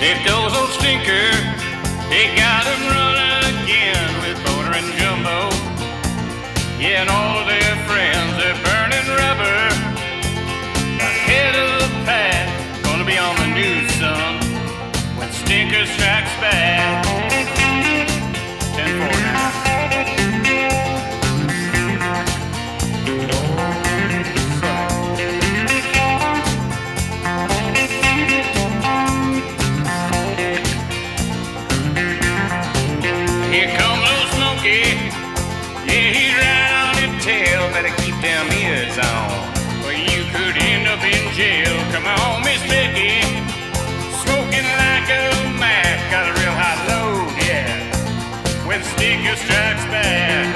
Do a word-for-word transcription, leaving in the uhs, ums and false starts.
It goes on Stinker. He got him running again with Boner and Jumbo. Yeah, and all of their friends, they're burning rubber. Ahead of the pack, gonna be on the news, son, when Stinker strikes back. ten four now. Here comes Little Smokey. Yeah, he's right on your tail. Better keep them ears on, or you could end up in jail. Come on, Miss Becky. Smoking like a Mac. Got a real hot load, yeah, when Stinker strikes back.